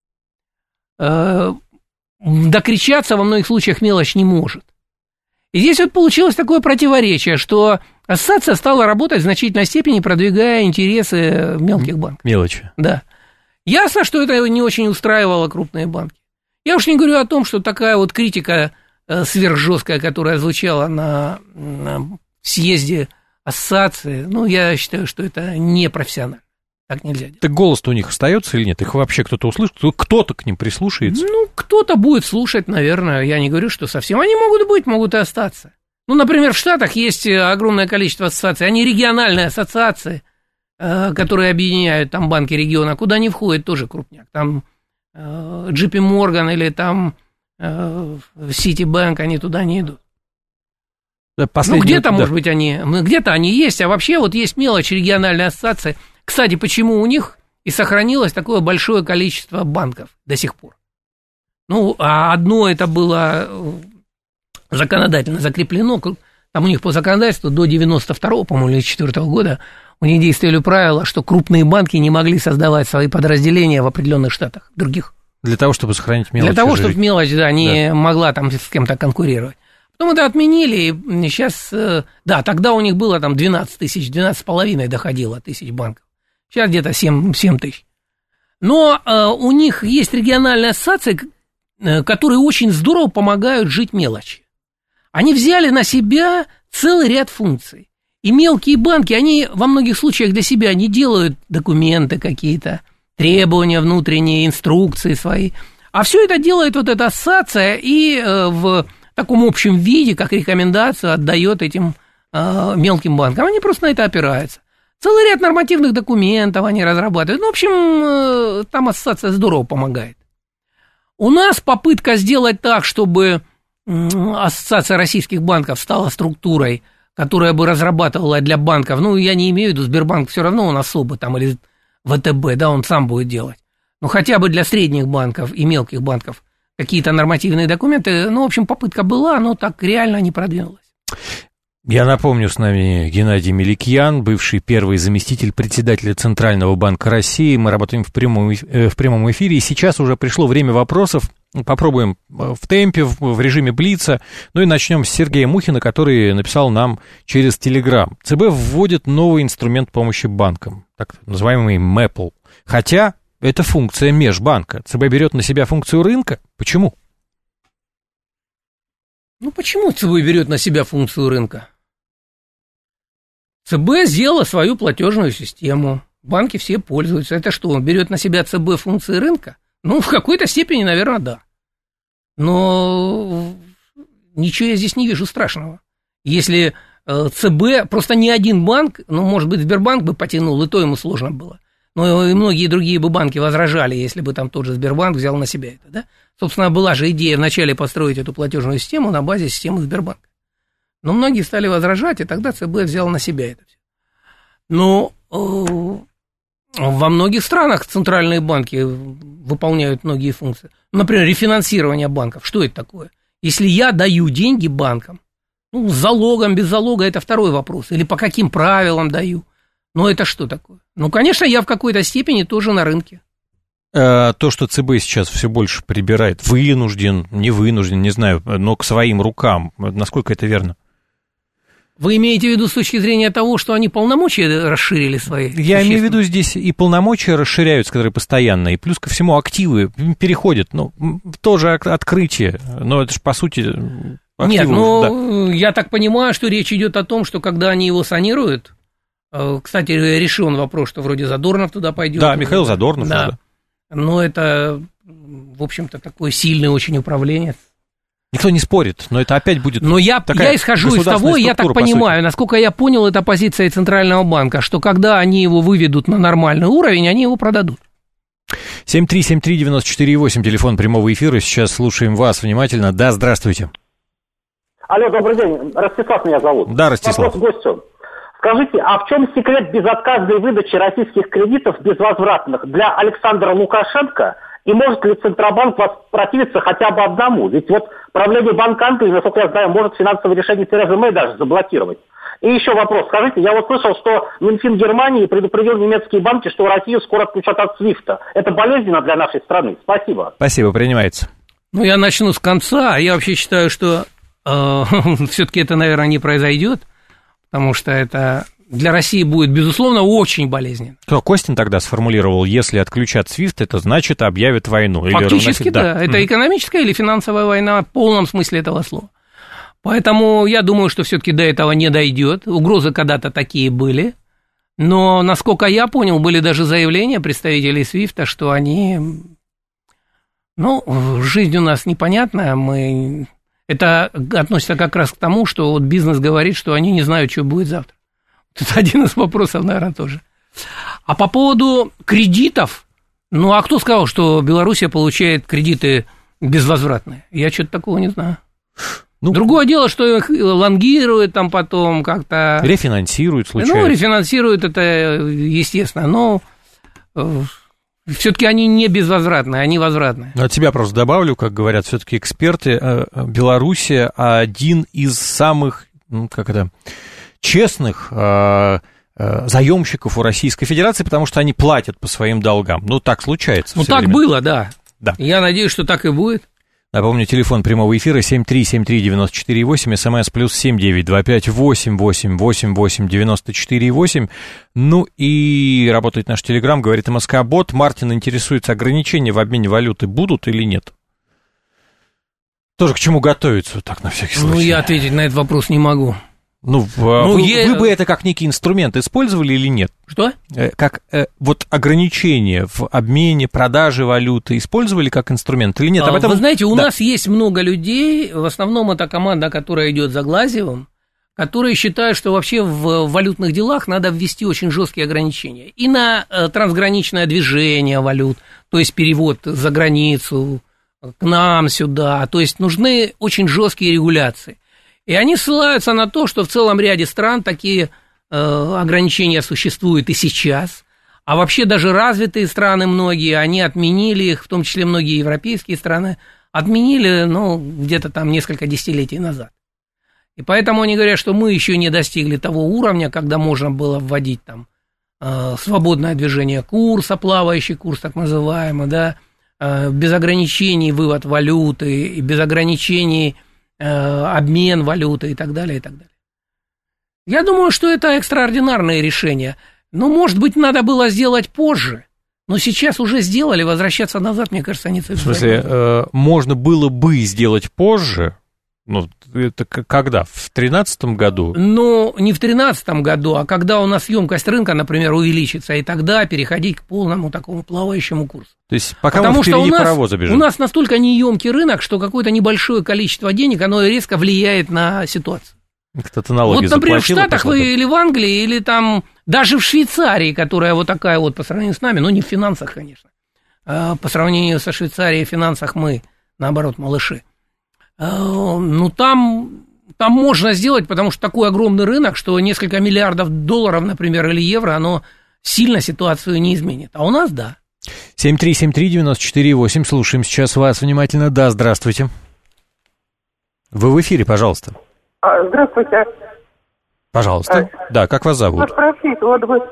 [SPEAKER 4] Докричаться во многих случаях мелочь не может. И здесь вот получилось такое противоречие, что ассоциация стала работать в значительной степени, продвигая интересы мелких банков.
[SPEAKER 3] Мелочи.
[SPEAKER 4] Да. Ясно, что это не очень устраивало крупные банки. Я уж не говорю о том, что такая вот критика сверхжесткая, которая звучала на съезде ассоциации, я считаю, что это непрофессионально. Так нельзя делать.
[SPEAKER 3] Так голос-то у них остается или нет? Их вообще кто-то услышит? Кто-то к ним прислушается?
[SPEAKER 4] Кто-то будет слушать, наверное. Я не говорю, что совсем. Они могут быть, могут и остаться. Например, в Штатах есть огромное количество ассоциаций. Они региональные ассоциации. которые объединяют там банки региона, куда не входит тоже крупняк. Там JP Morgan или там Citibank, они туда не идут. Где-то, может быть, где-то они есть, а вообще вот есть мелочь региональной ассоциации. Кстати, почему у них и сохранилось такое большое количество банков до сих пор? А одно это было законодательно закреплено, там у них по законодательству до 92-го, по-моему, или 94-го года у них действовали правила, что крупные банки не могли создавать свои подразделения в определенных штатах, других.
[SPEAKER 3] Для того, чтобы сохранить мелочь.
[SPEAKER 4] Для того, чтобы мелочь, не могла там с кем-то конкурировать. Потом это отменили, и сейчас, тогда у них было там 12 тысяч, 12,5 доходило тысяч банков. Сейчас где-то 7 тысяч. Но у них есть региональные ассоциации, которые очень здорово помогают жить мелочи. Они взяли на себя целый ряд функций. И мелкие банки, они во многих случаях для себя не делают документы какие-то, требования внутренние, инструкции свои. А все это делает вот эта ассоциация и в таком общем виде, как рекомендацию, отдает этим мелким банкам. Они просто на это опираются. Целый ряд нормативных документов они разрабатывают. В общем, там ассоциация здорово помогает. У нас попытка сделать так, чтобы ассоциация российских банков стала структурой, которая бы разрабатывала для банков, я не имею в виду Сбербанк, все равно он особо там, или ВТБ, он сам будет делать. Но хотя бы для средних банков и мелких банков какие-то нормативные документы, в общем, попытка была, но так реально не продвинулась.
[SPEAKER 3] Я напомню, с нами Геннадий Меликьян, бывший первый заместитель председателя Центрального банка России. Мы работаем в прямом эфире, и сейчас уже пришло время вопросов. Попробуем в темпе, в режиме блица. И начнем с Сергея Мухина, который написал нам через Телеграм. ЦБ вводит новый инструмент помощи банкам, так называемый МЭПЛ. Хотя это функция межбанка. ЦБ берет на себя функцию рынка. Почему?
[SPEAKER 4] Почему ЦБ берет на себя функцию рынка? ЦБ сделала свою платежную систему. Банки все пользуются. Это что, он берет на себя ЦБ функции рынка? В какой-то степени, наверное, да. Но ничего я здесь не вижу страшного. Если ЦБ, просто ни один банк, может быть, Сбербанк бы потянул, и то ему сложно было. Но и многие другие бы банки возражали, если бы там тот же Сбербанк взял на себя это, да? Собственно, была же идея вначале построить эту платежную систему на базе системы Сбербанка. Но многие стали возражать, и тогда ЦБ взял на себя это все. Но во многих странах центральные банки выполняют многие функции. Например, рефинансирование банков. Что это такое? Если я даю деньги банкам, с залогом, без залога, это второй вопрос. Или по каким правилам даю. Но это что такое? Конечно, я в какой-то степени тоже на рынке.
[SPEAKER 3] То, что ЦБ сейчас все больше прибирает, вынужден, не вынужден, не знаю, но к своим рукам, насколько это верно?
[SPEAKER 4] Вы имеете в виду с точки зрения того, что они полномочия расширили свои?
[SPEAKER 3] Я имею в виду здесь и полномочия расширяются, которые постоянно, и плюс ко всему активы переходят, тоже открытие, но это же по сути активы.
[SPEAKER 4] Нет, я так понимаю, что речь идет о том, что когда они его санируют, кстати, решен вопрос, что вроде Задорнов туда пойдет.
[SPEAKER 3] Да, Михаил Задорнов.
[SPEAKER 4] Да. Но это, в общем-то, такой сильный очень управленец.
[SPEAKER 3] Никто не спорит, но это опять будет.
[SPEAKER 4] Но я исхожу из того, я так понимаю, насколько я понял, это позиция Центрального банка, что когда они его выведут на нормальный уровень, они его продадут.
[SPEAKER 3] 7373948, телефон прямого эфира. Сейчас слушаем вас внимательно. Да, здравствуйте.
[SPEAKER 1] Алло, добрый день. Ростислав меня зовут.
[SPEAKER 3] Да, Ростислав.
[SPEAKER 1] Вопрос гостю. Скажите, а в чем секрет безотказной выдачи российских кредитов безвозвратных для Александра Лукашенко? И может ли Центробанк воспротивиться хотя бы одному? Ведь правление Банка Англии, насколько я знаю, может финансовое решение Терезы Мэй даже заблокировать. И еще вопрос. Скажите, я слышал, что Минфин Германии предупредил немецкие банки, что Россию скоро отключат от СВИФТа. Это болезненно для нашей страны. Спасибо.
[SPEAKER 3] Спасибо, принимается.
[SPEAKER 4] Я начну с конца. Я вообще считаю, что все-таки это, наверное, не произойдет, потому что это для России будет, безусловно, очень болезненно.
[SPEAKER 3] Костин тогда сформулировал, если отключат SWIFT, это значит объявят войну.
[SPEAKER 4] Фактически, да. Это экономическая или финансовая война в полном смысле этого слова. Поэтому я думаю, что все-таки до этого не дойдет. Угрозы когда-то такие были. Но, насколько я понял, были даже заявления представителей SWIFT, что они... жизнь у нас непонятная, Это относится как раз к тому, что бизнес говорит, что они не знают, что будет завтра. Это один из вопросов, наверное, тоже. А по поводу кредитов, ну, а кто сказал, что Белоруссия получает кредиты безвозвратные? Я что-то такого не знаю. Ну, другое дело, что их лонгируют там потом как-то...
[SPEAKER 3] Рефинансируют случайно.
[SPEAKER 4] Ну, рефинансируют, это естественно, но все-таки они не безвозвратные, они возвратные.
[SPEAKER 3] От себя просто добавлю, как говорят все-таки эксперты, Белоруссия один из самых, честных заемщиков у Российской Федерации, потому что они платят по своим долгам. Ну, так случается.
[SPEAKER 4] Ну, так время было, да.
[SPEAKER 3] Да.
[SPEAKER 4] Я надеюсь, что так и будет.
[SPEAKER 3] Напомню, телефон прямого эфира 7373948, смс +7 925 888 94 8. Ну и работает наш телеграм, говорит МСК-бот. Мартин интересуется, ограничения в обмене валюты будут или нет? Тоже к чему готовиться, вот так на всякий случай.
[SPEAKER 4] Ну, я ответить на этот вопрос не могу.
[SPEAKER 3] Вы бы это как некий инструмент использовали или нет?
[SPEAKER 4] Что?
[SPEAKER 3] Как вот ограничения в обмене, продаже валюты использовали как инструмент или нет? Об этом...
[SPEAKER 4] Вы знаете, у нас есть много людей, в основном это команда, которая идет за Глазьевым, которые считают, что вообще в валютных делах надо ввести очень жесткие ограничения. И на трансграничное движение валют, то есть перевод за границу, к нам сюда, то есть нужны очень жесткие регуляции. И они ссылаются на то, что в целом ряде стран такие ограничения существуют и сейчас, а вообще даже развитые страны многие, они отменили их, в том числе многие европейские страны, отменили, где-то там несколько десятилетий назад. И поэтому они говорят, что мы еще не достигли того уровня, когда можно было вводить там свободное движение курса, плавающий курс так называемый, да, без ограничений вывод валюты, и без ограничений обмен валютой и так далее, и так далее. Я думаю, что это экстраординарное решение. Но, может быть, надо было сделать позже. Но сейчас уже сделали, возвращаться назад, мне кажется, не целесообразно.
[SPEAKER 3] В смысле, можно было бы сделать позже? Ну, это когда? В 2013 году?
[SPEAKER 4] Ну, не в 2013 году, а когда у нас емкость рынка, например, увеличится, и тогда переходить к полному такому плавающему курсу.
[SPEAKER 3] То есть, пока мы впереди паровоза бежим.
[SPEAKER 4] У нас настолько неемкий рынок, что какое-то небольшое количество денег, оно резко влияет на ситуацию.
[SPEAKER 3] Кто-то налоги
[SPEAKER 4] вот, например,
[SPEAKER 3] заплатил,
[SPEAKER 4] в Штатах или в Англии, или там даже в Швейцарии, которая вот такая вот по сравнению с нами, не в финансах, конечно. По сравнению со Швейцарией в финансах мы, наоборот, малыши. Там можно сделать, потому что такой огромный рынок, что несколько миллиардов долларов, например, или евро, оно сильно ситуацию не изменит. А у нас да.
[SPEAKER 3] 7373948, слушаем сейчас вас внимательно. Да, здравствуйте. Вы в эфире, пожалуйста.
[SPEAKER 5] Здравствуйте.
[SPEAKER 3] Пожалуйста. Да, как вас зовут?
[SPEAKER 5] Спросить, вот вы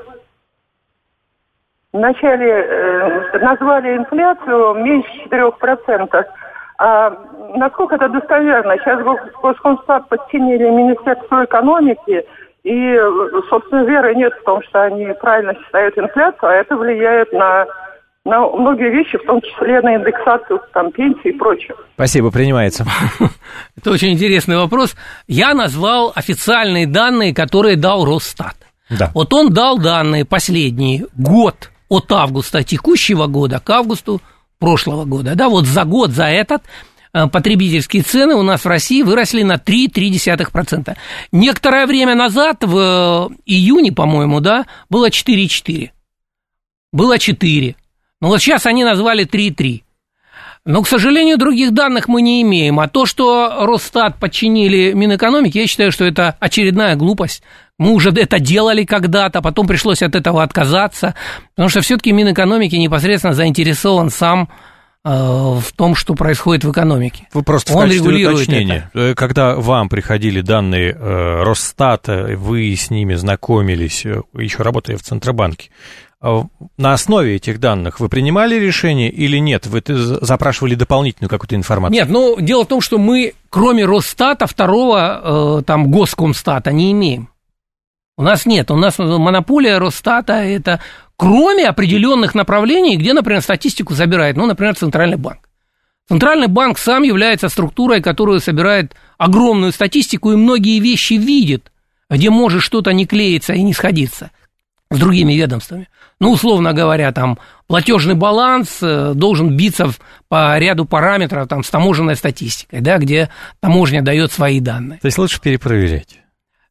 [SPEAKER 5] вначале назвали инфляцию меньше 4%. А насколько это достоверно? Сейчас Госкомстат подчинили Министерству экономики, и, собственно, веры нет в том, что они правильно считают инфляцию, а это влияет на многие вещи, в том числе на индексацию там, пенсий и прочее.
[SPEAKER 3] Спасибо, принимается.
[SPEAKER 4] Это очень интересный вопрос. Я назвал официальные данные, которые дал Росстат.
[SPEAKER 3] Да.
[SPEAKER 4] Вот он дал данные последний год от августа текущего года к августу прошлого года. Да, вот за год, за этот потребительские цены у нас в России выросли на 3,3%. Некоторое время назад, в июне, по-моему, да, было 4,4. Было 4. Но вот сейчас они назвали 3,3. Но, к сожалению, других данных мы не имеем. А то, что Росстат подчинили Минэкономике, я считаю, что это очередная глупость. Мы уже это делали когда-то, потом пришлось от этого отказаться, потому что все-таки Минэкономики непосредственно заинтересован сам в том, что происходит в экономике.
[SPEAKER 3] Вы просто
[SPEAKER 4] он
[SPEAKER 3] в качестве
[SPEAKER 4] регулирует
[SPEAKER 3] уточнения,
[SPEAKER 4] это.
[SPEAKER 3] Когда вам приходили данные Росстата, вы с ними знакомились, еще работая в Центробанке, на основе этих данных вы принимали решение или нет? Вы запрашивали дополнительную какую-то информацию?
[SPEAKER 4] Нет, дело в том, что мы, кроме Росстата, второго там Госкомстата не имеем. У нас нет, у нас монополия Росстата, это кроме определенных направлений, где, например, статистику собирает, например, Центральный банк. Центральный банк сам является структурой, которая собирает огромную статистику и многие вещи видит, где может что-то не клеиться и не сходиться с другими ведомствами. Условно говоря, там платежный баланс должен биться по ряду параметров там, с таможенной статистикой, да, где таможня дает свои данные.
[SPEAKER 3] То есть лучше перепроверять?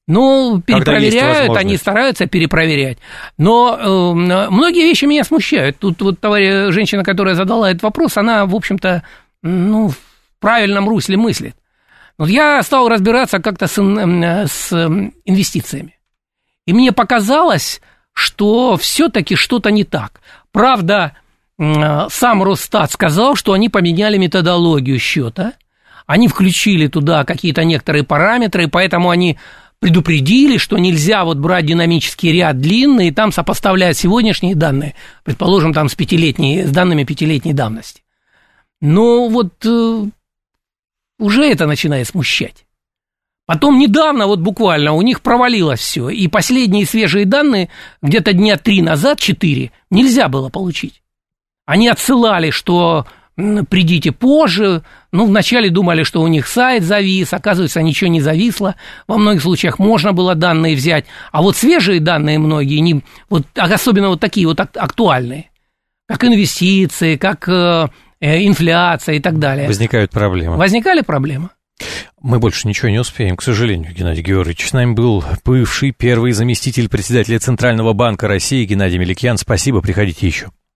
[SPEAKER 4] Ну, перепроверяют, они стараются перепроверять. Но многие вещи меня смущают. Тут вот женщина, которая задала этот вопрос, она, в общем-то, в правильном русле мыслит. Вот я стал разбираться как-то с инвестициями. И мне показалось, что все-таки что-то не так. Правда, сам Росстат сказал, что они поменяли методологию счета. Они включили туда какие-то некоторые параметры, поэтому они предупредили, что нельзя вот брать динамический ряд длинный и там сопоставлять сегодняшние данные, предположим, там с данными пятилетней давности. Но вот уже это начинает смущать. Потом недавно, вот буквально, у них провалилось все, и последние свежие данные, где-то дня 3 назад, 4, нельзя было получить. Они отсылали, что придите позже. Вначале думали, что у них сайт завис, оказывается, ничего не зависло. Во многих случаях можно было данные взять. А вот свежие данные многие, особенно вот такие вот актуальные, как инвестиции, как инфляция и так далее.
[SPEAKER 3] Возникают проблемы.
[SPEAKER 4] Возникали проблемы.
[SPEAKER 3] Мы больше ничего не успеем, к сожалению, Геннадий Георгиевич. С нами был бывший первый заместитель председателя Центрального банка России Геннадий Меликьян. Спасибо, приходите еще.